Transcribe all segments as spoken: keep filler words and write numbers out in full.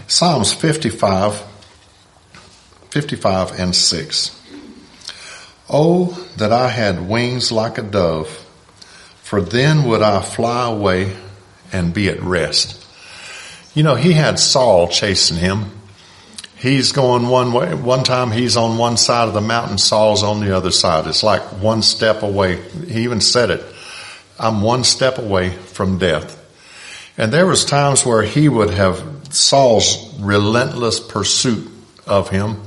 Psalms fifty-five, fifty-five and six. Oh, that I had wings like a dove, for then would I fly away and be at rest. You know, he had Saul chasing him. He's going one way. One time he's on one side of the mountain, Saul's on the other side. It's like one step away. He even said it. I'm one step away from death. And there was times where he would have Saul's relentless pursuit of him.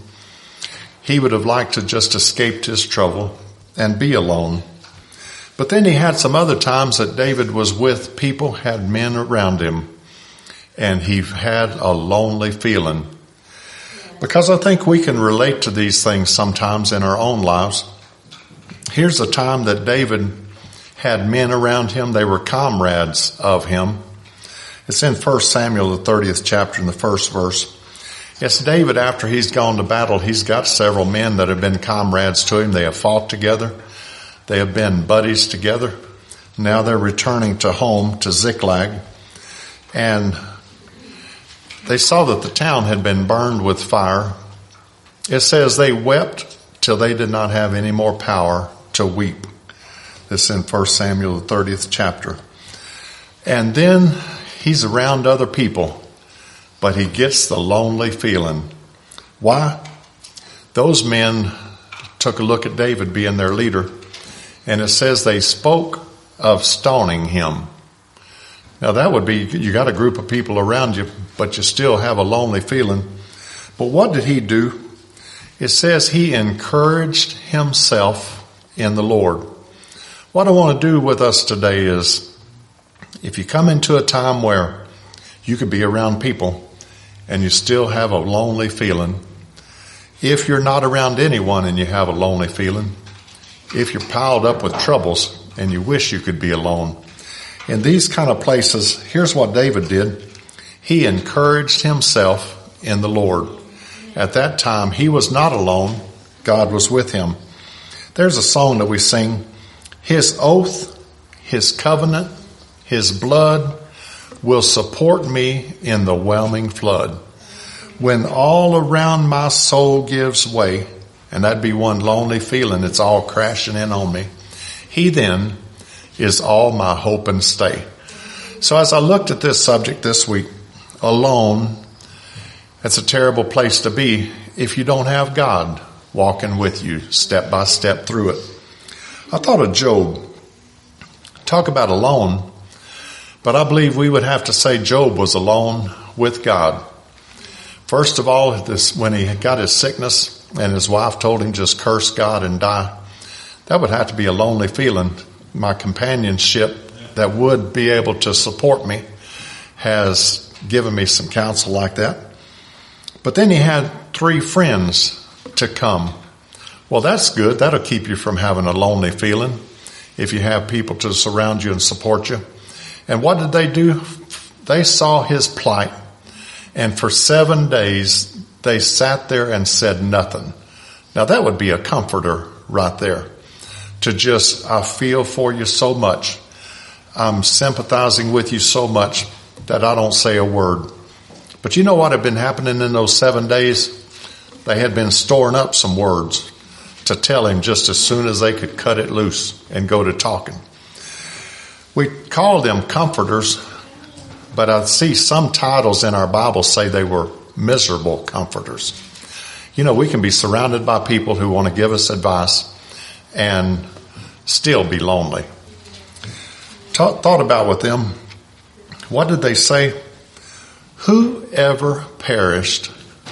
He would have liked to just escape his trouble and be alone. But then he had some other times that David was with people, had men around him, and he had a lonely feeling. Because I think we can relate to these things sometimes in our own lives. Here's a time that David had men around him. They were comrades of him. It's in First Samuel, the thirtieth chapter, in the first verse. It's David after he's gone to battle. He's got several men that have been comrades to him. They have fought together. They have been buddies together. Now they're returning to home, to Ziklag. And they saw that the town had been burned with fire. It says they wept till they did not have any more power to weep. This is in First Samuel, the thirtieth chapter. And then he's around other people, but he gets the lonely feeling. Why? Those men took a look at David being their leader, and it says they spoke of stoning him. Now that would be, you got a group of people around you, but you still have a lonely feeling. But what did he do? It says he encouraged himself in the Lord. What I want to do with us today is, if you come into a time where you could be around people and you still have a lonely feeling, if you're not around anyone and you have a lonely feeling, if you're piled up with troubles and you wish you could be alone, in these kind of places, here's what David did. He encouraged himself in the Lord. At that time, he was not alone. God was with him. There's a song that we sing. His oath, his covenant, his blood will support me in the whelming flood. When all around my soul gives way, and that'd be one lonely feeling, it's all crashing in on me, he then is all my hope and stay. So as I looked at this subject this week, alone, it's a terrible place to be if you don't have God walking with you step by step through it. I thought of Job. Talk about alone, but I believe we would have to say Job was alone with God. First of all, this, when he got his sickness and his wife told him just curse God and die, that would have to be a lonely feeling. My companionship that would be able to support me has given me some counsel like that. But then he had three friends to come. Well, that's good. That'll keep you from having a lonely feeling if you have people to surround you and support you. And what did they do? They saw his plight, and for seven days they sat there and said nothing. Now that would be a comforter right there. To just, I feel for you so much. I'm sympathizing with you so much that I don't say a word. But you know what had been happening in those seven days? They had been storing up some words to tell him just as soon as they could cut it loose and go to talking. We call them comforters, but I see some titles in our Bible say they were miserable comforters. You know, we can be surrounded by people who want to give us advice and still be lonely. Ta- thought about with them, what did they say? Whoever perished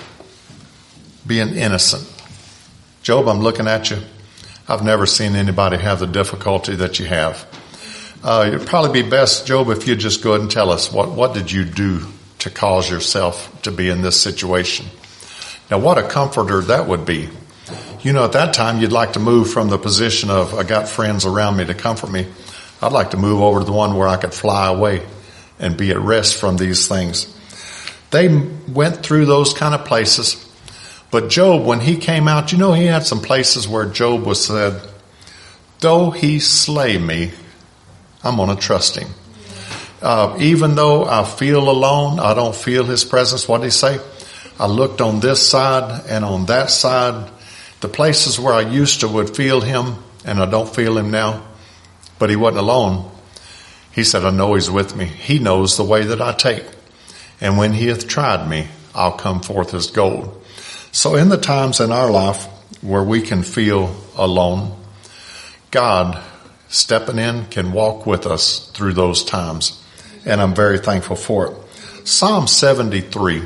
being innocent. Job, I'm looking at you. I've never seen anybody have the difficulty that you have. Uh, it'd probably be best, Job, if you'd just go ahead and tell us what, what did you do to cause yourself to be in this situation? Now, what a comforter that would be. You know, at that time, you'd like to move from the position of, I got friends around me to comfort me. I'd like to move over to the one where I could fly away and be at rest from these things. They went through those kind of places. But Job, when he came out, you know, he had some places where Job was said, though he slay me, I'm going to trust him. Uh, even though I feel alone, I don't feel his presence. What did he say? I looked on this side and on that side, the places where I used to would feel him, and I don't feel him now. But he wasn't alone. He said, I know he's with me. He knows the way that I take. And when he hath tried me, I'll come forth as gold. So in the times in our life where we can feel alone, God stepping in can walk with us through those times. And I'm very thankful for it. Psalm seventy-three.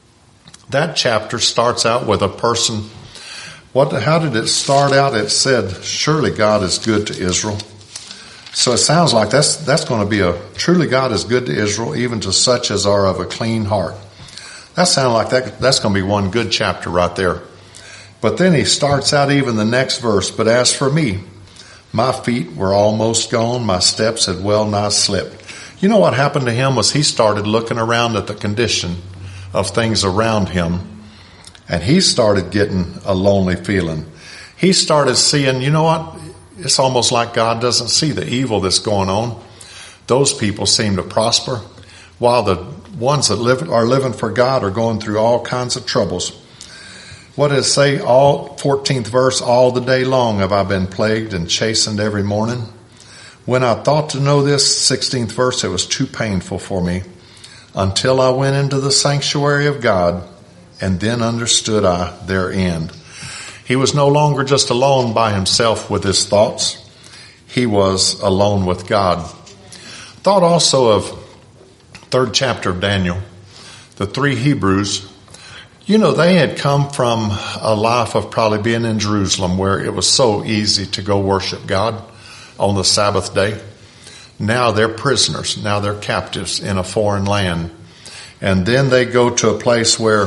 That chapter starts out with a person. What? How did it start out? It said, surely God is good to Israel. So it sounds like that's that's going to be a, truly God is good to Israel, even to such as are of a clean heart. That sounds like that that's going to be one good chapter right there. But then he starts out even the next verse, but as for me, my feet were almost gone, my steps had well nigh slipped. You know what happened to him was he started looking around at the condition of things around him, and he started getting a lonely feeling. He started seeing, you know what? It's almost like God doesn't see the evil that's going on. Those people seem to prosper, while the ones that live are living for God are going through all kinds of troubles. What does it say? All fourteenth verse, all the day long have I been plagued and chastened every morning. When I thought to know this, sixteenth verse, it was too painful for me until I went into the sanctuary of God, and then understood I their end. He was no longer just alone by himself with his thoughts. He was alone with God. Thought also of third chapter of Daniel, the three Hebrews. You know, they had come from a life of probably being in Jerusalem where it was so easy to go worship God on the Sabbath day. Now they're prisoners. Now they're captives in a foreign land. And then they go to a place where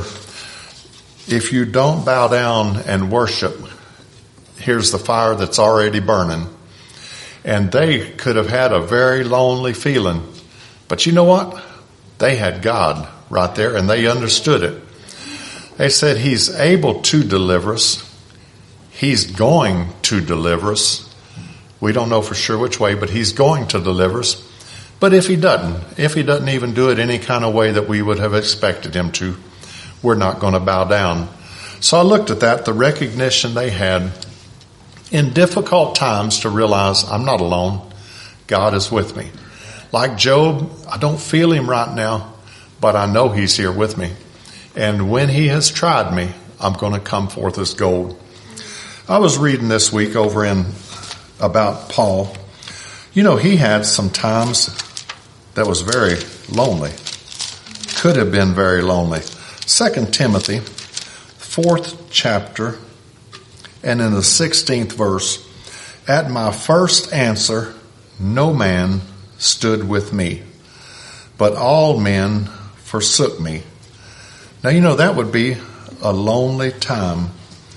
if you don't bow down and worship, here's the fire that's already burning. And they could have had a very lonely feeling. But you know what? They had God right there, and they understood it. They said he's able to deliver us. He's going to deliver us. We don't know for sure which way, but he's going to deliver us. But if he doesn't, if he doesn't even do it any kind of way that we would have expected him to, we're not going to bow down. So I looked at that, the recognition they had in difficult times to realize I'm not alone. God is with me. Like Job, I don't feel him right now, but I know he's here with me. And when he has tried me, I'm going to come forth as gold. I was reading this week over in about Paul. You know, he had some times that was very lonely. Could have been very lonely. Second Timothy, fourth chapter, and in the sixteenth verse, at my first answer, no man stood with me, but all men forsook me. Now, you know, that would be a lonely time.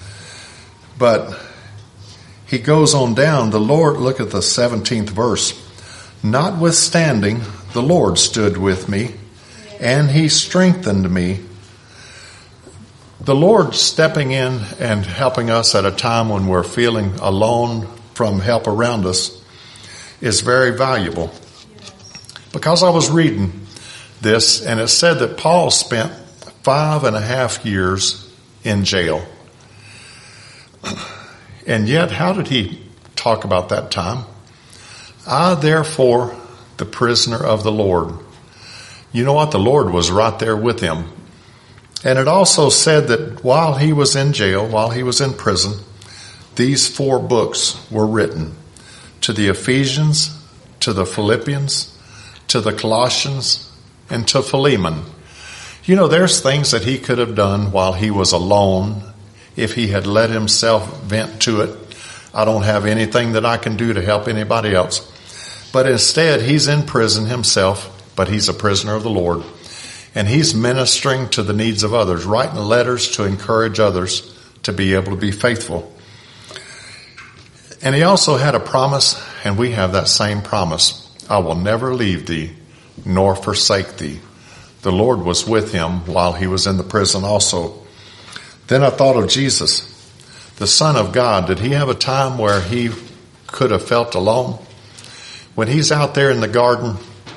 But he goes on down, the Lord, look at the seventeenth verse. Notwithstanding, the Lord stood with me, and he strengthened me. The Lord stepping in and helping us at a time when we're feeling alone from help around us is very valuable. Because I was reading this, and it said that Paul spent five and a half years in jail. And yet, how did he talk about that time? I, therefore, the prisoner of the Lord. You know what? The Lord was right there with him. And it also said that while he was in jail, while he was in prison, these four books were written to the Ephesians, to the Philippians, to the Colossians, and to Philemon. You know, there's things that he could have done while he was alone if he had let himself vent to it. I don't have anything that I can do to help anybody else. But instead, he's in prison himself, but he's a prisoner of the Lord. And he's ministering to the needs of others, writing letters to encourage others to be able to be faithful. And he also had a promise, and we have that same promise. I will never leave thee, nor forsake thee. The Lord was with him while he was in the prison also. Then I thought of Jesus, the Son of God. Did he have a time where he could have felt alone? When he's out there in the garden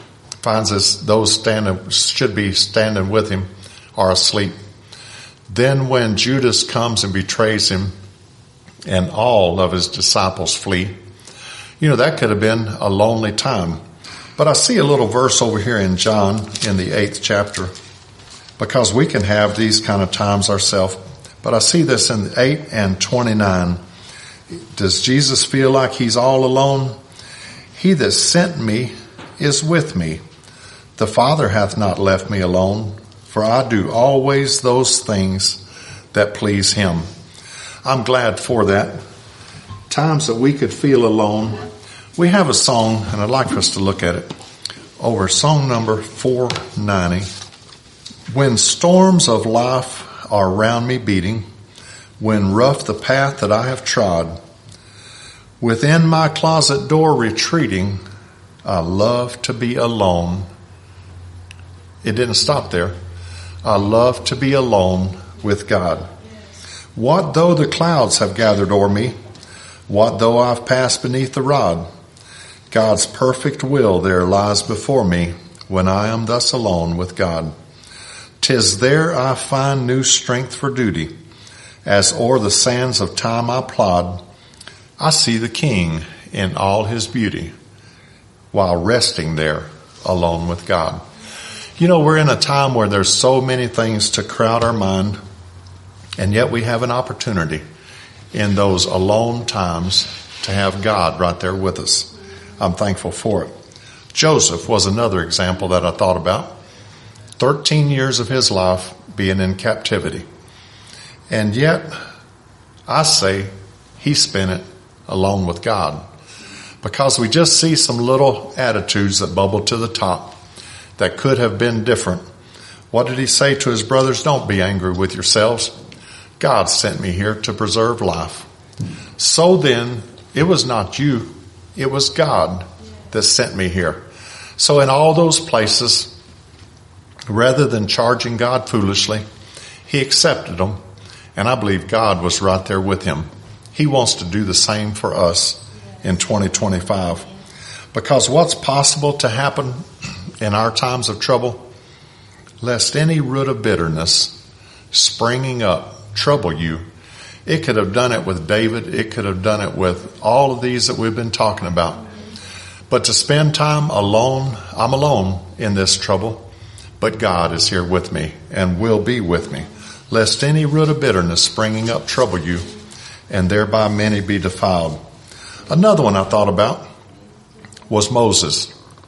finds us, those standing, should be standing with him are asleep. Then when Judas comes and betrays him and all of his disciples flee, you know, that could have been a lonely time. But I see a little verse over here in John in the eighth chapter, because we can have these kind of times ourselves. But I see this in eight and twenty-nine. Does Jesus feel like he's all alone? He that sent me is with me. The Father hath not left me alone, for I do always those things that please him. I'm glad for that. Times that we could feel alone. We have a song, and I'd like for us to look at it, over song number four ninety. When storms of life are round me beating, when rough the path that I have trod, within my closet door retreating, I love to be alone. It didn't stop there. I love to be alone with God. What though the clouds have gathered o'er me? What though I've passed beneath the rod? God's perfect will there lies before me when I am thus alone with God. 'Tis there I find new strength for duty. As o'er the sands of time I plod, I see the King in all his beauty while resting there alone with God. You know, we're in a time where there's so many things to crowd our mind, and yet we have an opportunity in those alone times to have God right there with us. I'm thankful for it. Joseph was another example that I thought about. thirteen years of his life being in captivity. And yet, I say he spent it alone with God. Because we just see some little attitudes that bubble to the top that could have been different. What did he say to his brothers? Don't be angry with yourselves. God sent me here to preserve life. So then, it was not you, it was God that sent me here. So in all those places, rather than charging God foolishly, he accepted them. And I believe God was right there with him. He wants to do the same for us in twenty twenty-five. Because what's possible to happen in our times of trouble? Lest any root of bitterness springing up trouble you. It could have done it with David. It could have done it with all of these that we've been talking about. But to spend time alone, I'm alone in this trouble. But God is here with me and will be with me. Lest any root of bitterness springing up trouble you, and thereby many be defiled. Another one I thought about was Moses.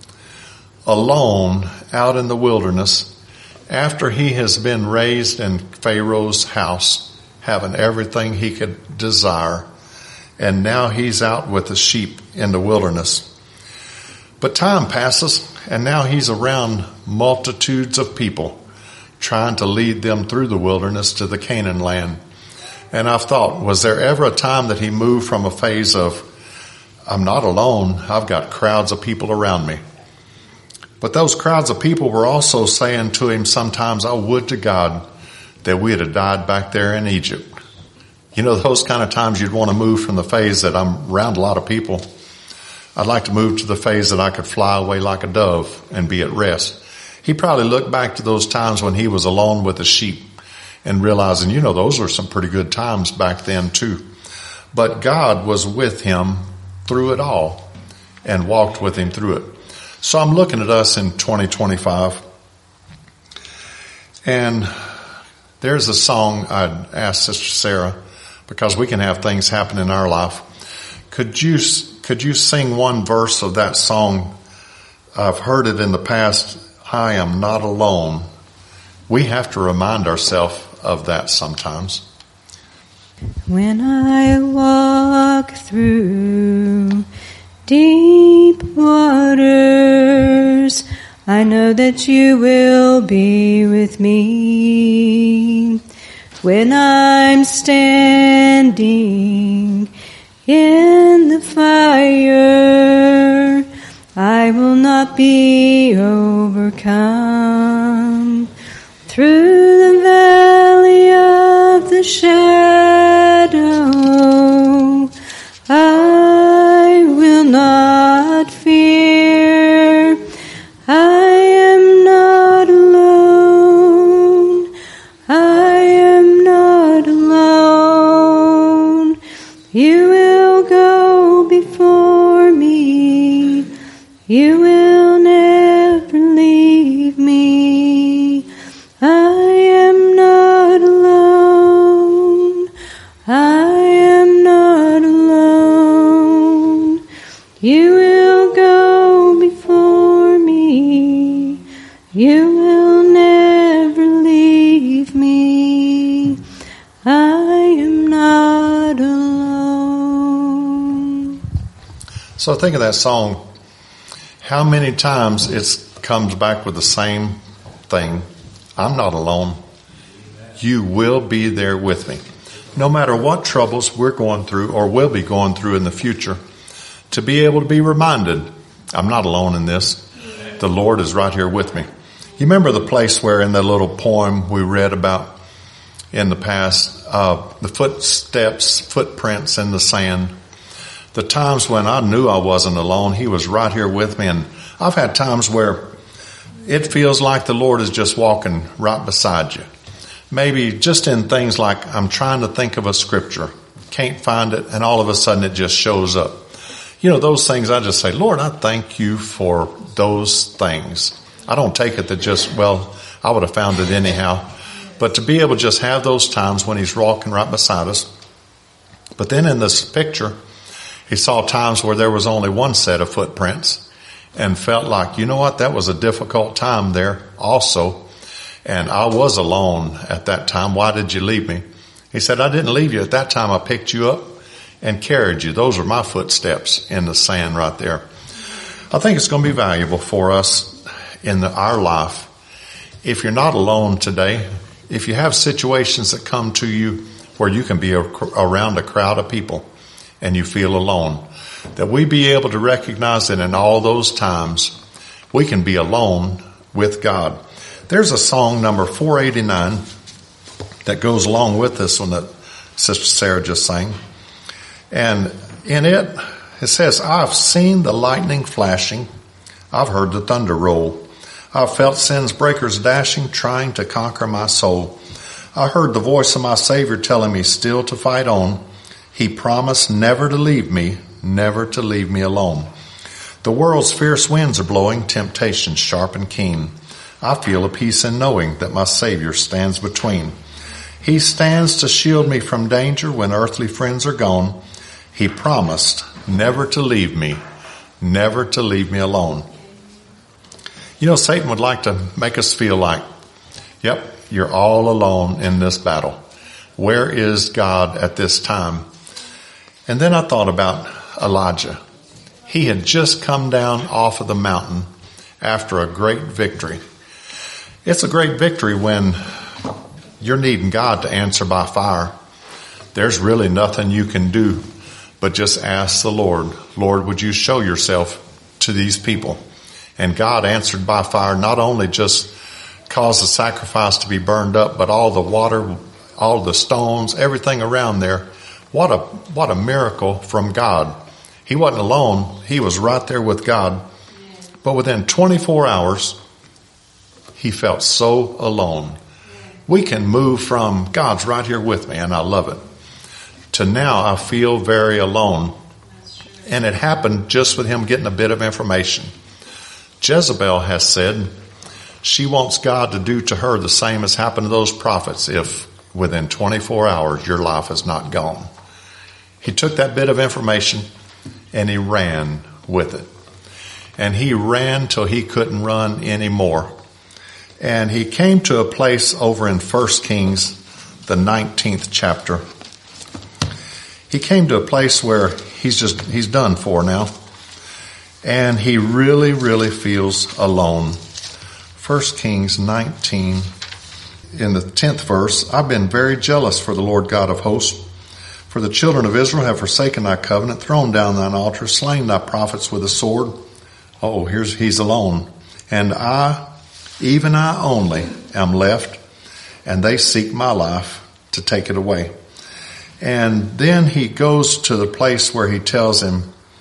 Alone out in the wilderness, after he has been raised in Pharaoh's house, having everything he could desire, and now he's out with the sheep in the wilderness. But time passes, and now he's around multitudes of people, trying to lead them through the wilderness to the Canaan land. And I've thought, was there ever a time that he moved from a phase of, I'm not alone, I've got crowds of people around me. But those crowds of people were also saying to him sometimes, oh, would to God that we had died back there in Egypt. You know, those kind of times you'd want to move from the phase that I'm around a lot of people. I'd like to move to the phase that I could fly away like a dove and be at rest. He probably looked back to those times when he was alone with the sheep and realizing, you know, those were some pretty good times back then too. But God was with him through it all and walked with him through it. So I'm looking at us in twenty twenty-five, and there's a song I'd ask Sister Sarah, because we can have things happen in our life. Could you, could you sing one verse of that song? I've heard it in the past. I am not alone. We have to remind ourselves of that sometimes. When I walk through deep waters, I know that you will be with me. When I'm standing in the fire, I will not be overcome. Through the valley of the shadow, I will not fear. I You will never leave me. I am not alone. I am not alone. You will go before me. You will never leave me. I am not alone. So think of that song. How many times it comes back with the same thing. I'm not alone. You will be there with me. No matter what troubles we're going through or will be going through in the future, to be able to be reminded, I'm not alone in this. The Lord is right here with me. You remember the place where in the little poem we read about in the past, uh, the footsteps, footprints in the sand. The times when I knew I wasn't alone, He was right here with me. And I've had times where it feels like the Lord is just walking right beside you. Maybe just in things like I'm trying to think of a scripture, can't find it, and all of a sudden it just shows up. You know, those things I just say, Lord, I thank you for those things. I don't take it that just, well, I would have found it anyhow. But to be able to just have those times when He's walking right beside us. But then in this picture, He saw times where there was only one set of footprints and felt like, you know what, that was a difficult time there also. And I was alone at that time. Why did you leave me? He said, I didn't leave you. At that time, I picked you up and carried you. Those are my footsteps in the sand right there. I think it's going to be valuable for us in the, our life. If you're not alone today, if you have situations that come to you where you can be a, around a crowd of people and you feel alone, that we be able to recognize that in all those times we can be alone with God. There's a song number four eighty-nine that goes along with this one that Sister Sarah just sang. And in it, it says, I've seen the lightning flashing. I've heard the thunder roll. I've felt sin's breakers dashing, trying to conquer my soul. I heard the voice of my Savior telling me still to fight on. He promised never to leave me, never to leave me alone. The world's fierce winds are blowing, temptations sharp and keen. I feel a peace in knowing that my Savior stands between. He stands to shield me from danger when earthly friends are gone. He promised never to leave me, never to leave me alone. You know, Satan would like to make us feel like, yep, you're all alone in this battle. Where is God at this time? And then I thought about Elijah. He had just come down off of the mountain after a great victory. It's a great victory when you're needing God to answer by fire. There's really nothing you can do but just ask the Lord, Lord, would you show yourself to these people? And God answered by fire, not only just caused the sacrifice to be burned up, but all the water, all the stones, everything around there. What a, what a miracle from God. He wasn't alone. He was right there with God. But within twenty-four hours, he felt so alone. We can move from God's right here with me, and I love it, to now I feel very alone. And it happened just with him getting a bit of information. Jezebel has said she wants God to do to her the same as happened to those prophets if within twenty-four hours your life is not gone. He took that bit of information and he ran with it. And he ran till he couldn't run anymore. And he came to a place over in First Kings, the nineteenth chapter. He came to a place where he's just, he's done for now. And he really, really feels alone. First Kings nineteen, in the tenth verse, I've been very jealous for the Lord God of hosts. For the children of Israel have forsaken thy covenant, thrown down thine altar, slain thy prophets with a sword. Oh, here's, he's alone. And I, even I only, am left, and they seek my life to take it away. And then he goes to the place where he tells him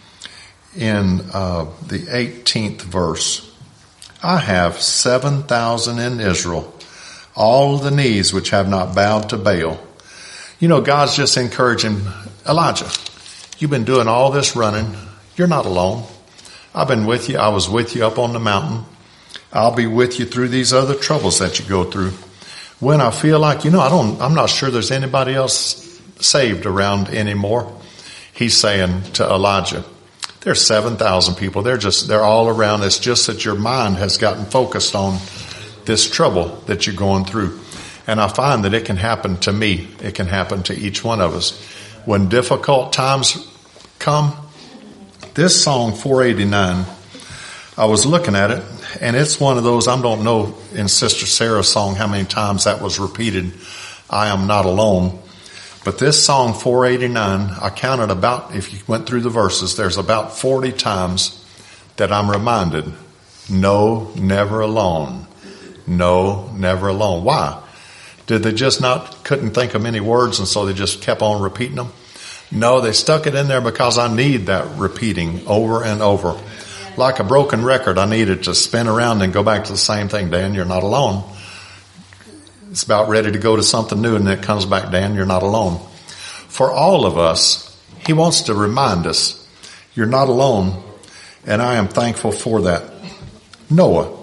in uh, the eighteenth verse, I have seven thousand in Israel, all the knees which have not bowed to Baal. You know, God's just encouraging Elijah. You've been doing all this running. You're not alone. I've been with you. I was with you up on the mountain. I'll be with you through these other troubles that you go through. When I feel like, you know, I don't, I'm not sure there's anybody else saved around anymore. He's saying to Elijah, there's seven thousand people. They're just, they're all around. It's just that your mind has gotten focused on this trouble that you're going through. And I find that it can happen to me. It can happen to each one of us. When difficult times come, this song four eighty-nine, I was looking at it, and it's one of those, I don't know in Sister Sarah's song how many times that was repeated, I am not alone. But this song four eighty-nine, I counted about, if you went through the verses, there's about forty times that I'm reminded, no, never alone. No, never alone. Why? Did they just not, couldn't think of many words and so they just kept on repeating them? No, they stuck it in there because I need that repeating over and over. Like a broken record, I need it to spin around and go back to the same thing. Dan, you're not alone. It's about ready to go to something new and then it comes back, Dan, you're not alone. For all of us, he wants to remind us, you're not alone, and I am thankful for that. Noah.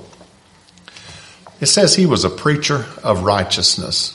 It says he was a preacher of righteousness.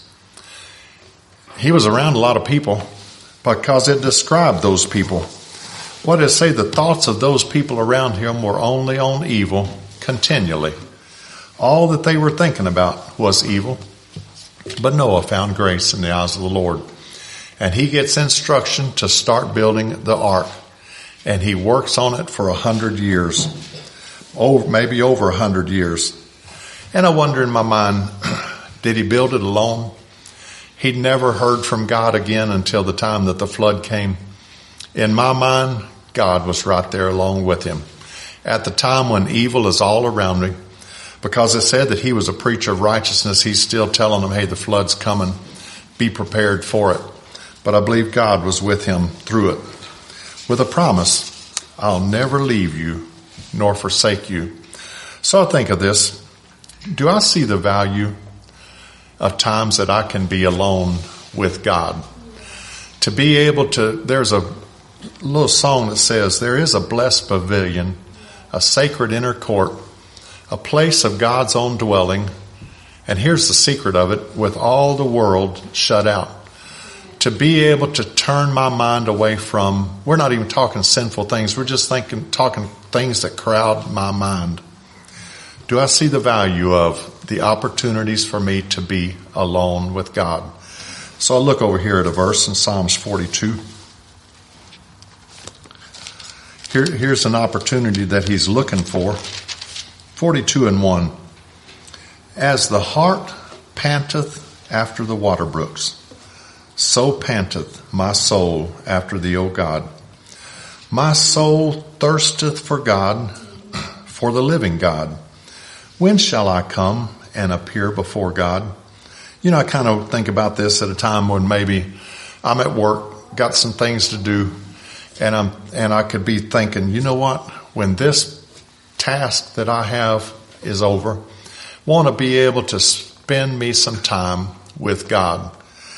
He was around a lot of people because it described those people. What did it say? The thoughts of those people around him were only on evil continually. All that they were thinking about was evil. But Noah found grace in the eyes of the Lord. And he gets instruction to start building the ark. And he works on it for a hundred years. Oh, maybe over a hundred years. And I wonder in my mind, did he build it alone? He'd never heard from God again until the time that the flood came. In my mind, God was right there along with him. At the time when evil is all around me, because it said that he was a preacher of righteousness, he's still telling them, hey, the flood's coming. Be prepared for it. But I believe God was with him through it. With a promise, I'll never leave you nor forsake you. So I think of this. Do I see the value of times that I can be alone with God? To be able to, there's a little song that says, there is a blessed pavilion, a sacred inner court, a place of God's own dwelling. And here's the secret of it, with all the world shut out. To be able to turn my mind away from, we're not even talking sinful things, we're just thinking, talking things that crowd my mind. Do I see the value of the opportunities for me to be alone with God? So I look over here at a verse in Psalms forty-two. Here, here's an opportunity that he's looking for. forty-two and one. As the hart panteth after the water brooks, so panteth my soul after thee, O God. My soul thirsteth for God, for the living God. When shall I come and appear before God? You know, I kind of think about this at a time when maybe I'm at work, got some things to do, and I'm and I could be thinking, you know what? When this task that I have is over, want to be able to spend me some time with God.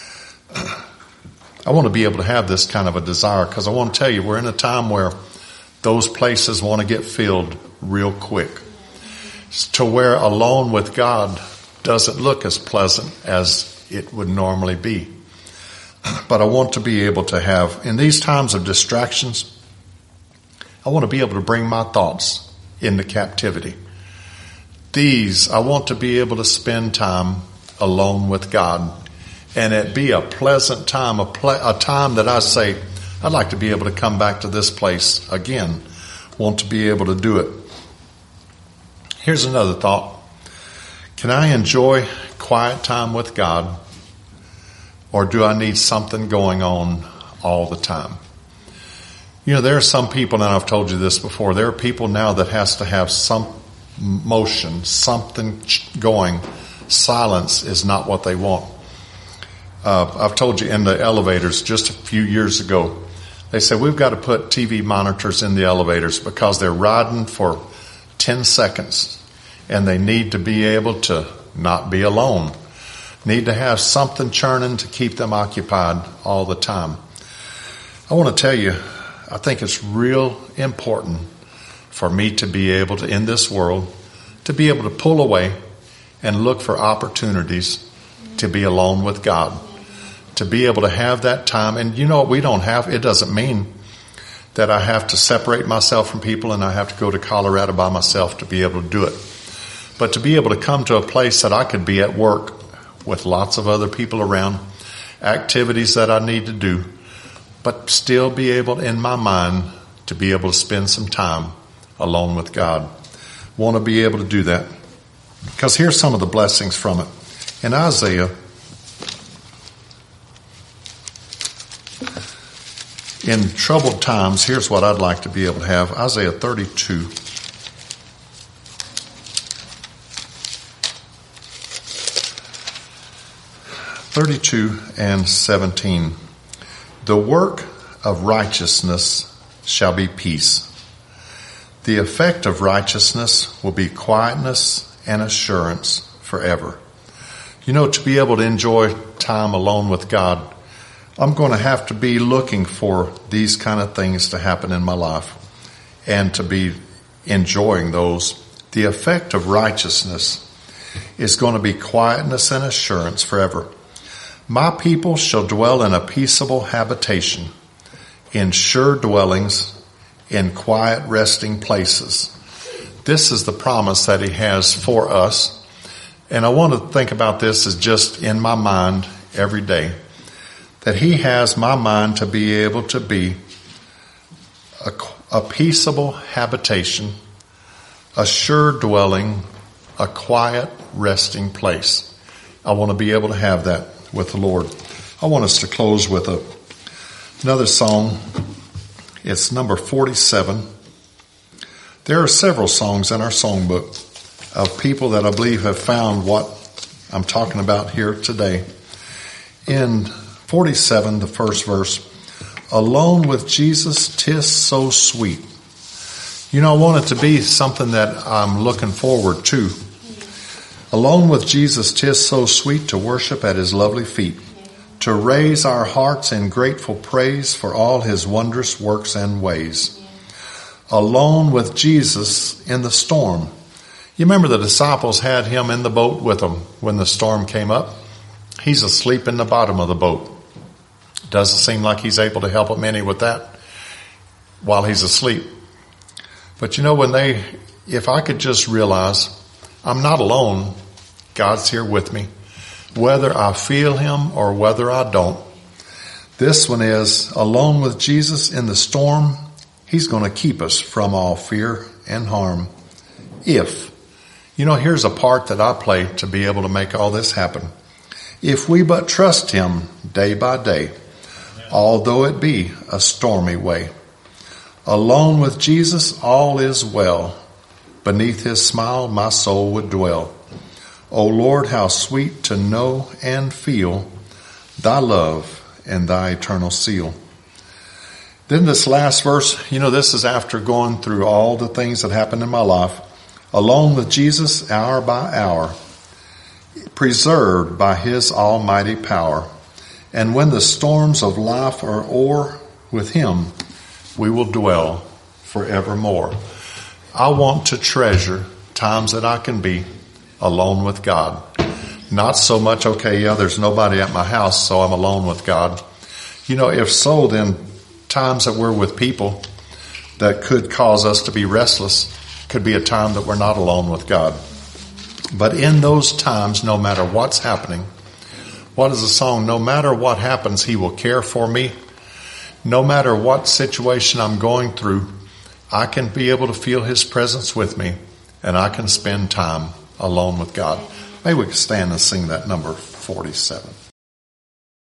I want to be able to have this kind of a desire because I want to tell you, we're in a time where those places want to get filled real quick. To where alone with God doesn't look as pleasant as it would normally be. But I want to be able to have, in these times of distractions, I want to be able to bring my thoughts into captivity. These, I want to be able to spend time alone with God. And it be a pleasant time, a, ple- a time that I say, I'd like to be able to come back to this place again. Want to be able to do it. Here's another thought. Can I enjoy quiet time with God, or do I need something going on all the time? You know, there are some people, and I've told you this before, there are people now that has to have some motion, something going. Silence is not what they want. Uh, I've told you in the elevators just a few years ago, they said we've got to put T V monitors in the elevators because they're riding for ten seconds and they need to be able to not be alone. Need to have something churning to keep them occupied all the time. I want to tell you, I think it's real important for me to be able to, in this world, to be able to pull away and look for opportunities to be alone with God, to be able to have that time. And you know what, we don't have, it doesn't mean that I have to separate myself from people and I have to go to Colorado by myself to be able to do it. But to be able to come to a place that I could be at work with lots of other people around, activities that I need to do, but still be able in my mind to be able to spend some time alone with God. Want to be able to do that. Because here's some of the blessings from it. In Isaiah, in troubled times, here's what I'd like to be able to have. Isaiah thirty-two. thirty-two and seventeen. The work of righteousness shall be peace. The effect of righteousness will be quietness and assurance forever. You know, to be able to enjoy time alone with God, I'm going to have to be looking for these kind of things to happen in my life and to be enjoying those. The effect of righteousness is going to be quietness and assurance forever. My people shall dwell in a peaceable habitation, in sure dwellings, in quiet resting places. This is the promise that he has for us. And I want to think about this as just in my mind every day, that he has my mind to be able to be a, a peaceable habitation, a sure dwelling, a quiet resting place. I want to be able to have that with the Lord. I want us to close with a, another song. It's number forty-seven. There are several songs in our songbook of people that I believe have found what I'm talking about here today. In forty-seven, the first verse, alone with Jesus, 'tis so sweet. You know, I want it to be something that I'm looking forward to. Alone with Jesus, 'tis so sweet to worship at his lovely feet, to raise our hearts in grateful praise for all his wondrous works and ways. Alone with Jesus in the storm. You remember the disciples had him in the boat with them when the storm came up. He's asleep in the bottom of the boat. Doesn't seem like he's able to help many with that while he's asleep. But you know, when they, if I could just realize I'm not alone, God's here with me, whether I feel him or whether I don't. This one is alone with Jesus in the storm. He's going to keep us from all fear and harm. If, you know, here's a part that I play to be able to make all this happen. If we but trust him day by day, although it be a stormy way. Alone with Jesus, all is well. Beneath his smile, my soul would dwell. O Lord, how sweet to know and feel thy love and thy eternal seal. Then this last verse, you know, this is after going through all the things that happened in my life. Alone with Jesus, hour by hour, preserved by his almighty power. And when the storms of life are o'er, with him we will dwell forevermore. I want to treasure times that I can be alone with God. Not so much, okay, yeah, there's nobody at my house, so I'm alone with God. You know, if so, then times that we're with people that could cause us to be restless could be a time that we're not alone with God. But in those times, no matter what's happening, what is the song? No matter what happens, he will care for me. No matter what situation I'm going through, I can be able to feel his presence with me, and I can spend time alone with God. Maybe we can stand and sing that number forty-seven.